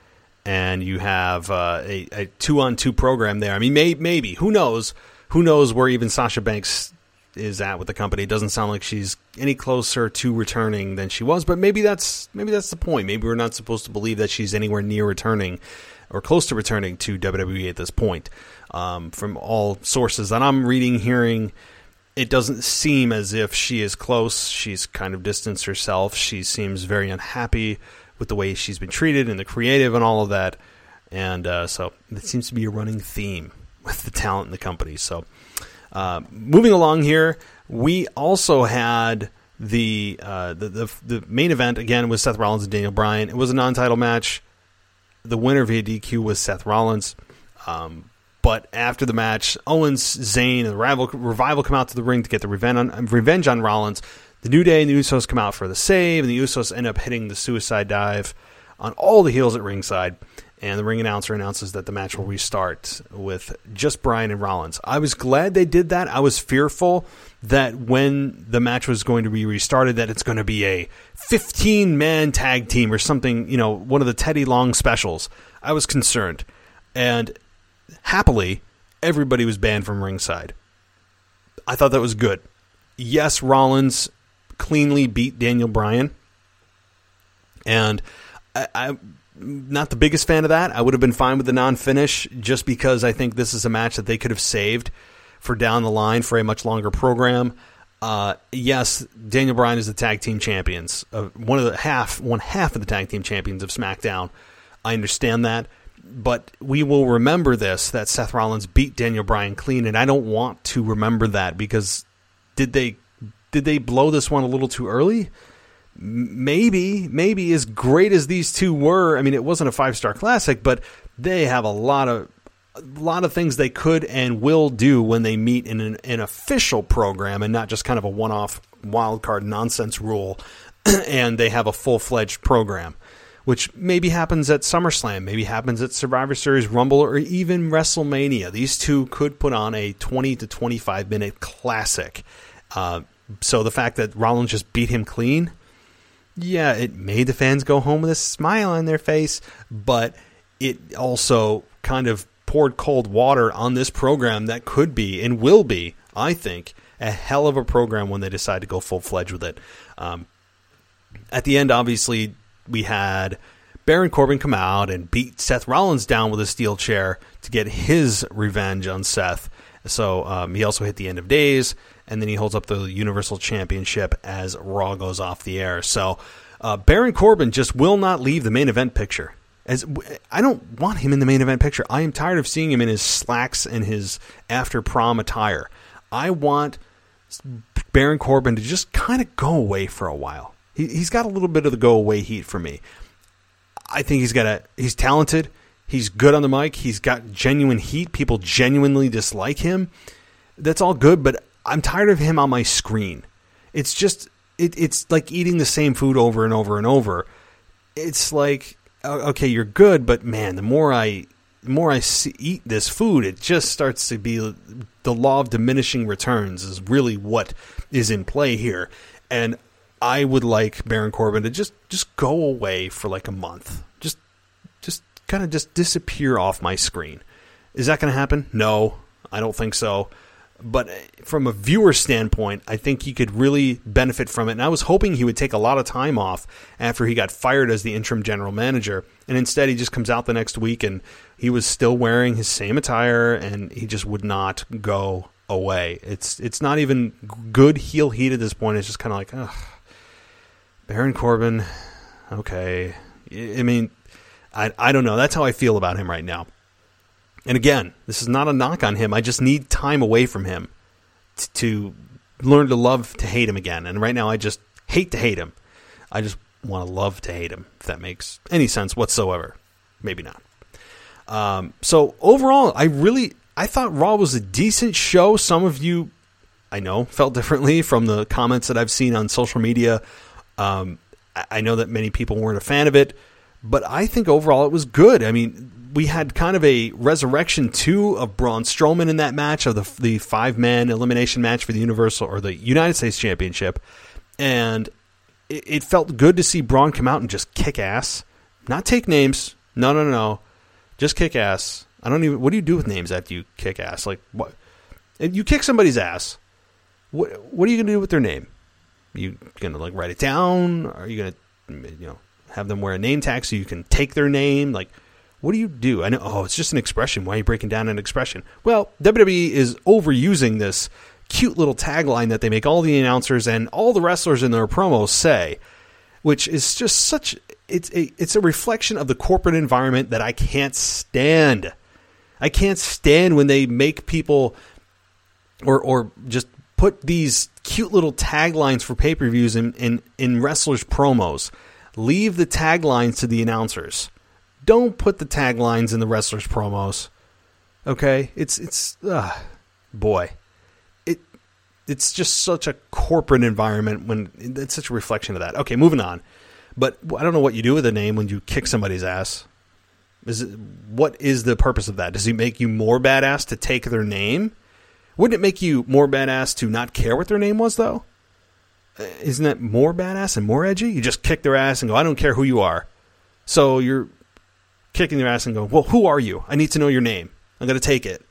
S7: and you have uh, a, a two-on-two program there. I mean, may, maybe. Who knows? Who knows where even Sasha Banks is at with the company? It doesn't sound like she's any closer to returning than she was, but maybe that's maybe that's the point. Maybe we're not supposed to believe that she's anywhere near returning or close to returning to W W E at this point. Um, from all sources that I'm reading, hearing, it doesn't seem as if she is close. She's kind of distanced herself. She seems very unhappy with the way she's been treated and the creative and all of that. And uh, so it seems to be a running theme with the talent in the company. So uh, moving along here, we also had the, uh, the, the the main event, again, was Seth Rollins and Daniel Bryan. It was a non-title match. The winner via D Q was Seth Rollins. Um But after the match, Owens, Zayn, and the Revival, Revival come out to the ring to get the revenge on, revenge on Rollins. The New Day and the Usos come out for the save, and the Usos end up hitting the suicide dive on all the heels at ringside. And the ring announcer announces that the match will restart with just Bryan and Rollins. I was glad they did that. I was fearful that when the match was going to be restarted, that it's going to be a fifteen-man tag team or something, you know, one of the Teddy Long specials. I was concerned. And happily, everybody was banned from ringside. I thought that was good. Yes, Rollins cleanly beat Daniel Bryan. And I, I'm not the biggest fan of that. I would have been fine with the non-finish just because I think this is a match that they could have saved for down the line for a much longer program. Uh, yes, Daniel Bryan is the tag team champions. Uh, one of the half, one half of the tag team champions of SmackDown. I understand that. But we will remember this, that Seth Rollins beat Daniel Bryan clean, and I don't want to remember that because did they did they blow this one a little too early? Maybe, maybe as great as these two were, I mean, it wasn't a five-star classic, but they have a lot of a lot of things they could and will do when they meet in an, an official program and not just kind of a one-off wild card nonsense rule, and they have a full-fledged program, which maybe happens at SummerSlam, maybe happens at Survivor Series Rumble, or even WrestleMania. These two could put on a twenty to twenty-five minute classic. Uh, so the fact that Rollins just beat him clean, yeah, it made the fans go home with a smile on their face, but it also kind of poured cold water on this program that could be and will be, I think, a hell of a program when they decide to go full-fledged with it. Um, at the end, obviously, we had Baron Corbin come out and beat Seth Rollins down with a steel chair to get his revenge on Seth. So um, he also hit the end of days, and then he holds up the Universal Championship as Raw goes off the air. So uh, Baron Corbin just will not leave the main event picture. As I don't want him in the main event picture. I am tired of seeing him in his slacks and his after prom attire. I want Baron Corbin to just kind of go away for a while. He, he's got a little bit of the go away heat for me. I think he's got a. He's talented. He's good on the mic. He's got genuine heat. People genuinely dislike him. That's all good, but I'm tired of him on my screen. It's just it, it's like eating the same food over and over and over. It's like, okay, you're good, but man, the more I the more I see, eat this food, it just starts to be the law of diminishing returns is really what is in play here. And I would like Baron Corbin to just, just go away for like a month. Just kind of just disappear off my screen. Is that going to happen? No, I don't think so. But from a viewer standpoint, I think he could really benefit from it. And I was hoping he would take a lot of time off after he got fired as the interim general manager. And instead, he just comes out the next week and he was still wearing his same attire and he just would not go away. It's it's not even good heel heat at this point. It's just kind of like, ugh, Baron Corbin, okay. I mean, I I don't know. That's how I feel about him right now. And again, this is not a knock on him. I just need time away from him t- to learn to love to hate him again. And right now, I just hate to hate him. I just want to love to hate him, if that makes any sense whatsoever. Maybe not. Um, so overall, I really, I thought Raw was a decent show. Some of you, I know, felt differently from the comments that I've seen on social media. Um, I know that many people weren't a fan of it, but I think overall it was good. I mean, we had kind of a resurrection too of Braun Strowman in that match, of the the five man elimination match for the Universal or the United States Championship, and it, it felt good to see Braun come out and just kick ass, not take names. No, no, no, no, just kick ass. I don't even. What do you do with names after you kick ass? Like what? You kick somebody's ass. What What are you gonna do with their name? You gonna like write it down? Are you gonna you know have them wear a name tag so you can take their name? Like, what do you do? I know, oh, it's just an expression. Why are you breaking down an expression? Well, W W E is overusing this cute little tagline that they make all the announcers and all the wrestlers in their promos say, which is just such, it's a, it's a reflection of the corporate environment that I can't stand. I can't stand when they make people or, or just put these cute little taglines for pay-per-views in, in, in wrestlers' promos. Leave the taglines to the announcers. Don't put the taglines in the wrestlers' promos. Okay? It's, it's, uh, boy. It, it's just such a corporate environment when it's such a reflection of that. Okay, moving on. But I don't know what you do with a name when you kick somebody's ass. Is it, what is the purpose of that? Does it make you more badass to take their name? Wouldn't it make you more badass to not care what their name was, though? Isn't that more badass and more edgy? You just kick their ass and go, I don't care who you are. So you're kicking their ass and go, well, who are you? I need to know your name. I'm going to take it.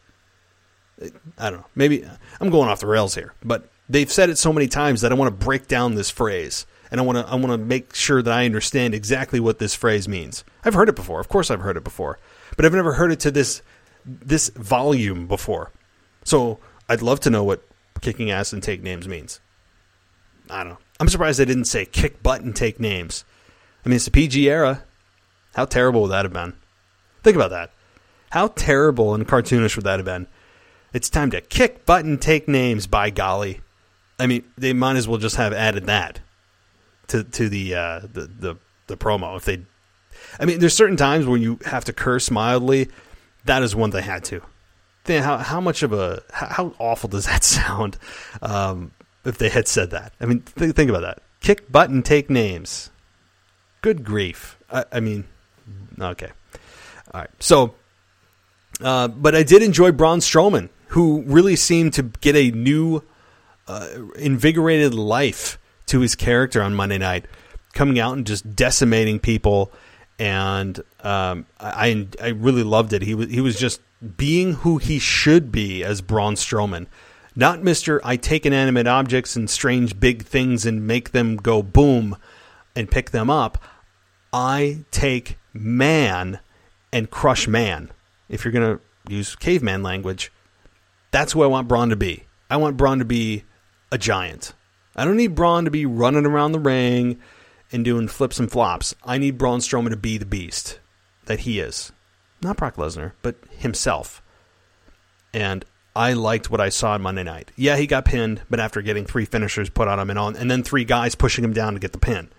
S7: I don't know. Maybe I'm going off the rails here, but they've said it so many times that I want to break down this phrase, and I want to I want to make sure that I understand exactly what this phrase means. I've heard it before. Of course I've heard it before, but I've never heard it to this this volume before. So I'd love to know what kicking ass and take names means. I don't know. I'm surprised they didn't say kick butt and take names. I mean, it's the P G era. How terrible would that have been? Think about that. How terrible and cartoonish would that have been? It's time to kick butt and take names, by golly. I mean, they might as well just have added that to to the uh, the, the the promo. If they, I mean, there's certain times where you have to curse mildly. That is one they had to. Think how how much of a how, how awful does that sound? Um, if they had said that, I mean, th- think about that. Kick butt and take names. Good grief. I, I mean, okay, all right. So, uh, but I did enjoy Braun Strowman, who really seemed to get a new, uh, invigorated life to his character on Monday night, coming out and just decimating people. And um, I I really loved it. He was he was just being who he should be as Braun Strowman, not Mister I take inanimate objects and strange big things and make them go boom and pick them up. I take man and crush man. If you're going to use caveman language, that's who I want Braun to be. I want Braun to be a giant. I don't need Braun to be running around the ring and doing flips and flops. I need Braun Strowman to be the beast that he is. Not Brock Lesnar, but himself. And I liked what I saw on Monday night. Yeah, he got pinned, but after getting three finishers put on him and on, and then three guys pushing him down to get the pin.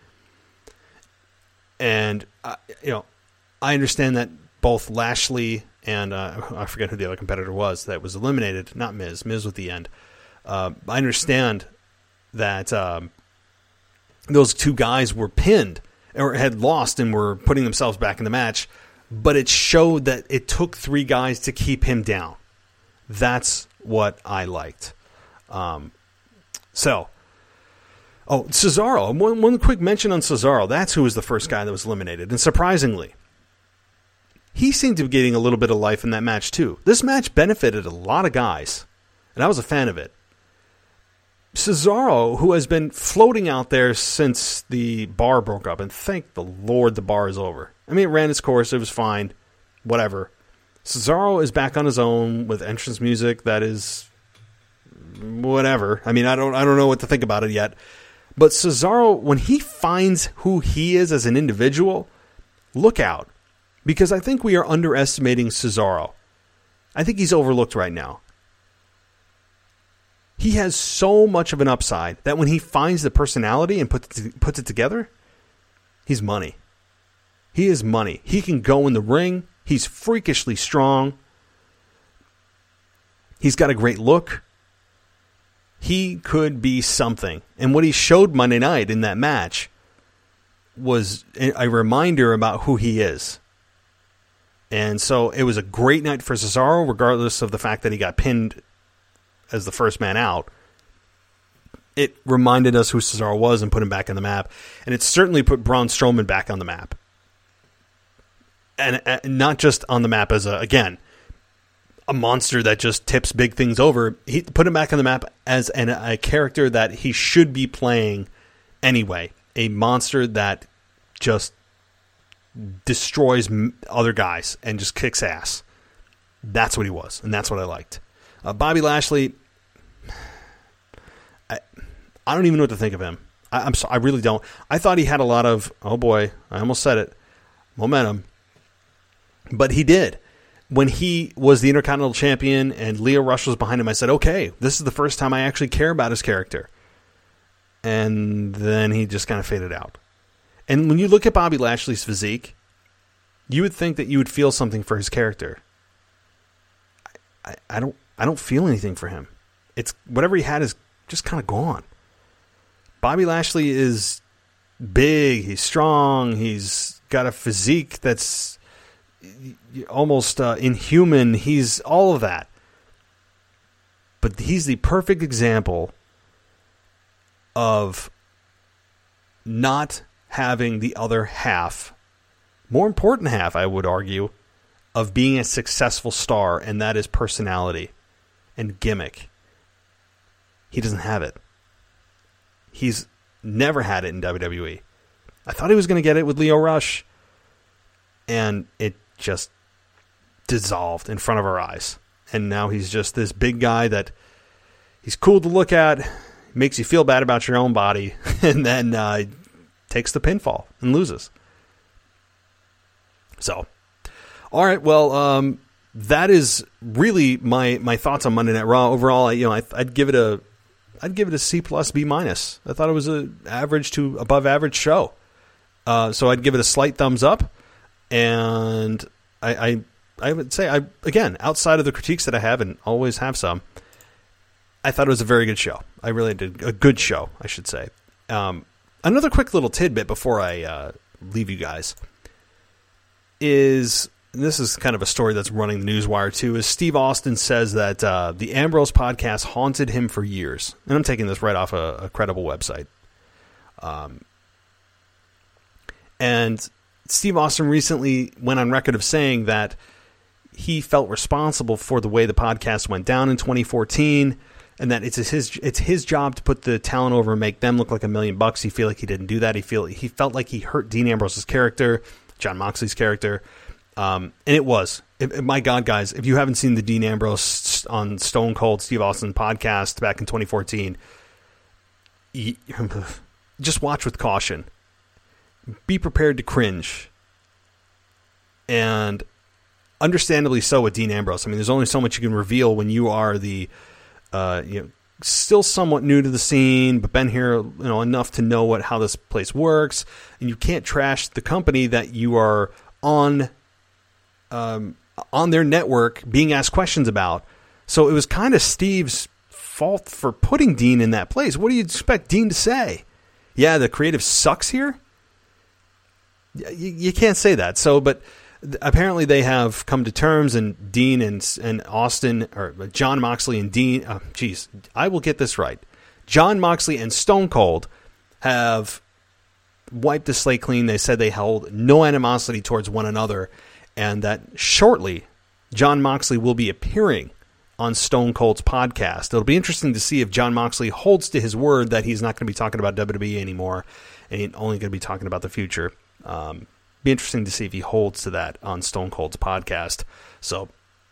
S7: And, uh, you know, I understand that both Lashley and uh, I forget who the other competitor was that was eliminated. Not Miz. Miz with the end. Uh, I understand that um, those two guys were pinned or had lost and were putting themselves back in the match, but it showed that it took three guys to keep him down. That's what I liked. Um, so, oh, Cesaro. One, one quick mention on Cesaro. That's who was the first guy that was eliminated. And surprisingly, he seemed to be getting a little bit of life in that match too. This match benefited a lot of guys, and I was a fan of it. Cesaro, who has been floating out there since the bar broke up, and thank the Lord the bar is over. I mean, it ran its course, it was fine, whatever. Cesaro is back on his own with entrance music that is whatever. I mean, I don't I don't know what to think about it yet. But Cesaro, when he finds who he is as an individual, look out. Because I think we are underestimating Cesaro. I think he's overlooked right now. He has so much of an upside that when he finds the personality and puts it, puts it together, he's money. He is money. He can go in the ring. He's freakishly strong. He's got a great look. He could be something. And what he showed Monday night in that match was a reminder about who he is. And so it was a great night for Cesaro, regardless of the fact that he got pinned as the first man out. It reminded us who Cesaro was and put him back on the map. And it certainly put Braun Strowman back on the map. And, and not just on the map as, a again, a monster that just tips big things over. He put him back on the map as an, a character that he should be playing anyway. A monster that just destroys other guys and just kicks ass. That's what he was, and that's what I liked. Uh, Bobby Lashley, I, I don't even know what to think of him. I, I'm sorry, I really don't. I thought he had a lot of, oh boy, I almost said it, momentum. But he did. When he was the Intercontinental Champion and Lio Rush was behind him, I said, okay, this is the first time I actually care about his character. And then he just kind of faded out. And when you look at Bobby Lashley's physique, you would think that you would feel something for his character. I, I, I don't I don't feel anything for him. It's whatever he had is just kind of gone. Bobby Lashley is big, he's strong, he's got a physique that's almost uh, inhuman. He's all of that. But he's the perfect example of not having the other half, more important half, I would argue, of being a successful star, and that is personality and gimmick. He doesn't have it. He's never had it in W W E. I thought he was going to get it with Lio Rush, and it just dissolved in front of our eyes. And now he's just this big guy that he's cool to look at, makes you feel bad about your own body, and then uh, takes the pinfall and loses. So, all right, well, um, that is really my, my thoughts on Monday Night Raw. Overall, you know, I, I'd give it a I'd give it a C plus B minus. I thought it was an average to above average show. Uh, so I'd give it a slight thumbs up, and I, I I would say I again outside of the critiques that I have and always have some, I thought it was a very good show. I really did a good show, I should say. Um, another quick little tidbit before I uh, leave you guys is, and this is kind of a story that's running the newswire too, is Steve Austin says that uh, the Ambrose podcast haunted him for years. And I'm taking this right off a, a credible website. Um, and Steve Austin recently went on record of saying that he felt responsible for the way the podcast went down in twenty fourteen, and that it's his it's his job to put the talent over and make them look like a million bucks. He feel like he didn't do that. He feel he felt like he hurt Dean Ambrose's character, Jon Moxley's character, um, and it was. If, my God, guys, if you haven't seen the Dean Ambrose on Stone Cold Steve Austin podcast back in twenty fourteen, you, just watch with caution. Be prepared to cringe. And understandably so with Dean Ambrose. I mean, there's only so much you can reveal when you are the, uh, you know, still somewhat new to the scene, but been here, you know, enough to know what how this place works. And you can't trash the company that you are on, um, on their network being asked questions about. So it was kind of Steve's fault for putting Dean in that place. What do you expect Dean to say? Yeah, the creative sucks here. You, you can't say that. So, but apparently they have come to terms, and Dean and and Austin, or Jon Moxley and Dean, oh, geez, I will get this right. Jon Moxley and Stone Cold have wiped the slate clean. They said they held no animosity towards one another, and that shortly Jon Moxley will be appearing on Stone Cold's podcast. It'll be interesting to see if Jon Moxley holds to his word that he's not going to be talking about W W E anymore and he's only going to be talking about the future. Um, be interesting to see if he holds to that on Stone Cold's podcast. So,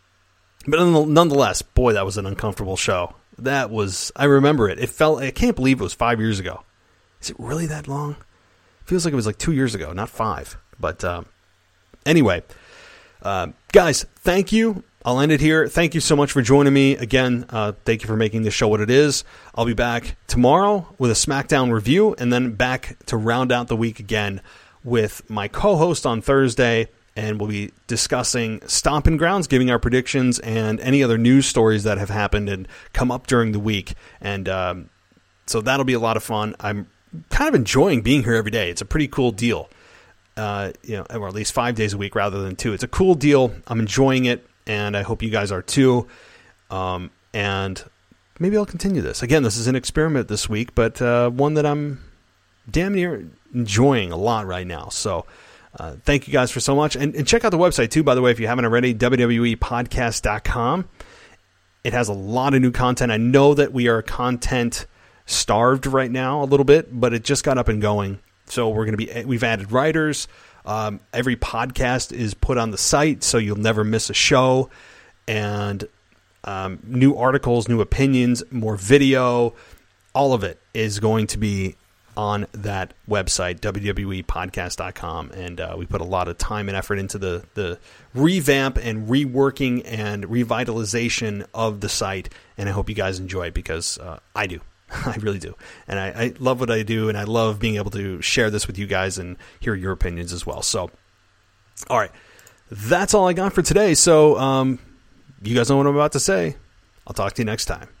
S7: but nonetheless, boy, that was an uncomfortable show. That was, I remember it. It felt, I can't believe it was five years ago. Is it really that long? It feels like it was like two years ago, not five. But um, anyway, uh, guys, thank you. I'll end it here. Thank you so much for joining me. Again, uh, thank you for making this show what it is. I'll be back tomorrow with a SmackDown review, and then back to round out the week again with my co-host on Thursday, and we'll be discussing Stomping Grounds, giving our predictions, and any other news stories that have happened and come up during the week. And um, so that'll be a lot of fun. I'm kind of enjoying being here every day. It's a pretty cool deal, uh, you know, or at least five days a week rather than two. It's a cool deal. I'm enjoying it. And I hope you guys are too. Um, and maybe I'll continue this. Again, this is an experiment this week, but uh, one that I'm damn near enjoying a lot right now. So uh, thank you guys for so much. And, and check out the website too, by the way, if you haven't already, W W E podcast dot com. It has a lot of new content. I know that we are content starved right now a little bit, but it just got up and going. So we're going to be, we've added writers. Um, every podcast is put on the site, so you'll never miss a show. And um, new articles, new opinions, more video, all of it is going to be on that website, W W E podcast dot com. And uh, we put a lot of time and effort into the, the revamp and reworking and revitalization of the site. And I hope you guys enjoy it, because uh, I do. I really do. And I, I love what I do, and I love being able to share this with you guys and hear your opinions as well. So, all right. That's all I got for today. So, um, you guys know what I'm about to say. I'll talk to you next time.